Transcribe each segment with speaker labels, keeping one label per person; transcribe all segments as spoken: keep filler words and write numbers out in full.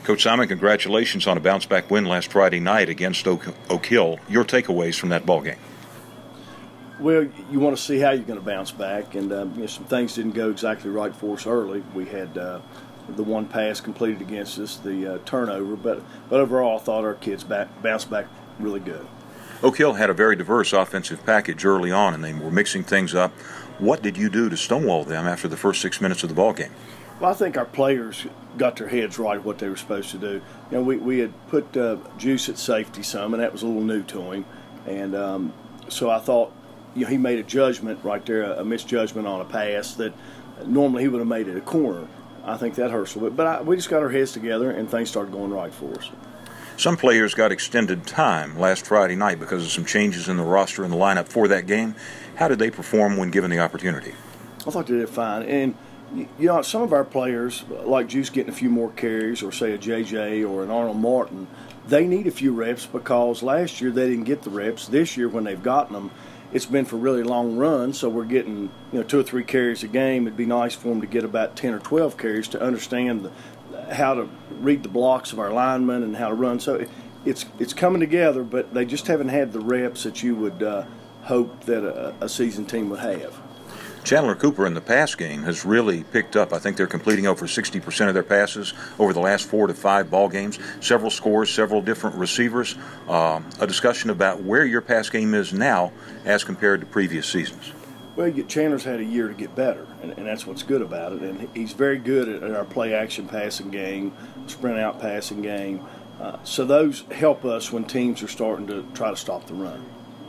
Speaker 1: Coach Simon, congratulations on a bounce-back win last Friday night against Oak, Oak Hill. Your takeaways from that ball game?
Speaker 2: Well, you want to see how you're going to bounce back, and uh, you know, some things didn't go exactly right for us early. We had uh, the one pass completed against us, the uh, turnover, but but overall, I thought our kids back, bounced back really good.
Speaker 1: Oak Hill had a very diverse offensive package early on, and they were mixing things up. What did you do to stonewall them after the first six minutes of the ball game?
Speaker 2: Well, I think our players got their heads right what they were supposed to do. You know, we, we had put uh, Juice at safety some, and that was a little new to him. And um, so I thought, you know, he made a judgment right there, a misjudgment on a pass that normally he would have made it a corner. I think that hurts a little bit. But I, we just got our heads together, and things started going right for us.
Speaker 1: Some players got extended time last Friday night because of some changes in the roster and the lineup for that game. How did they perform when given the opportunity?
Speaker 2: I thought they did fine. And you know, some of our players, like Juice getting a few more carries, or say a J J or an Arnold Martin, they need a few reps because last year they didn't get the reps. This year, when they've gotten them, it's been for really long runs, so we're getting you know two or three carries a game. It'd be nice for them to get about ten or twelve carries to understand the, how to read the blocks of our linemen and how to run. So it's it's coming together, but they just haven't had the reps that you would uh, hope that a, a seasoned team would have.
Speaker 1: Chandler Cooper in the pass game has really picked up. I think they're completing over sixty percent of their passes over the last four to five ball games. Several scores, several different receivers. Uh, a discussion about where your pass game is now as compared to previous seasons.
Speaker 2: Well, Chandler's had a year to get better, and, and that's what's good about it. And he's very good at, at our play-action passing game, sprint-out passing game. Uh, so those help us when teams are starting to try to stop the run.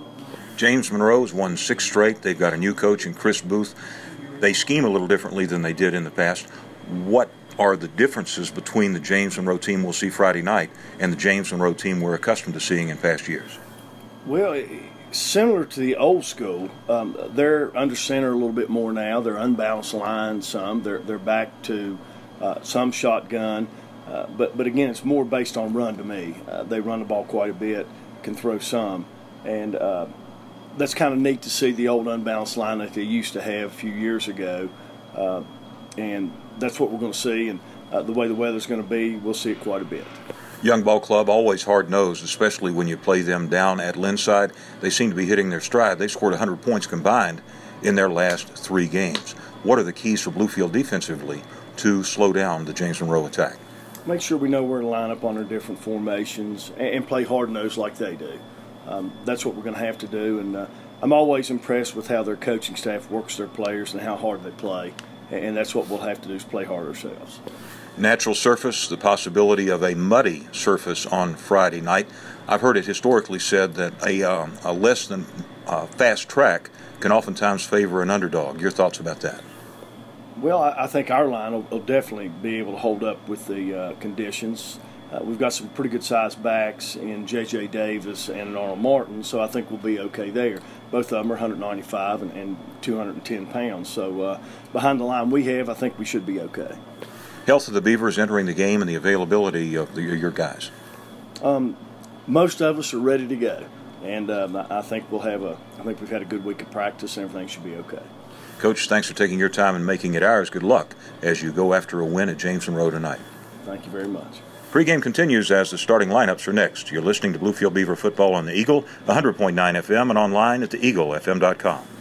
Speaker 1: James Monroe's won six straight. They've got a new coach in Chris Booth. They scheme a little differently than they did in the past. What are the differences between the James Monroe team we'll see Friday night and the James Monroe team we're accustomed to seeing in past years?
Speaker 2: Well, similar to the old school, um, they're under center a little bit more now. They're unbalanced line some. They're they're back to uh, some shotgun. Uh, but, but again, it's more based on run to me. Uh, they run the ball quite a bit, can throw some. And uh, that's kind of neat to see the old unbalanced line that they used to have a few years ago. Uh, and that's what we're going to see. And uh, the way the weather's going to be, we'll see it quite a bit.
Speaker 1: Young ball club, always hard-nosed, especially when you play them down at Linside. They seem to be hitting their stride. They scored one hundred points combined in their last three games. What are the keys for Bluefield defensively to slow down the James Monroe attack?
Speaker 2: Make sure we know where to line up on our different formations and, and play hard-nosed like they do. Um, that's what we're going to have to do, and uh, I'm always impressed with how their coaching staff works their players and how hard they play, and that's what we'll have to do is play hard ourselves.
Speaker 1: Natural surface, the possibility of a muddy surface on Friday night. I've heard it historically said that a, um, a less than uh, fast track can oftentimes favor an underdog. Your thoughts about that?
Speaker 2: Well, I, I think our line will, will definitely be able to hold up with the uh, conditions. Uh, we've got some pretty good-sized backs in J J Davis and Arnold Martin, so I think we'll be okay there. Both of them are one ninety-five and, and two hundred ten pounds. So uh, behind the line we have, I think we should be okay.
Speaker 1: Health of the Beavers entering the game and the availability of the, your guys.
Speaker 2: Um, most of us are ready to go, and um, I think we'll have a. I think we've had a good week of practice, and everything should be okay.
Speaker 1: Coach, thanks for taking your time and making it ours. Good luck as you go after a win at James Monroe tonight.
Speaker 2: Thank you very much.
Speaker 1: Pre-game continues as the starting lineups are next. You're listening to Bluefield Beaver football on the Eagle, one hundred point nine F M, and online at the eagle f m dot com.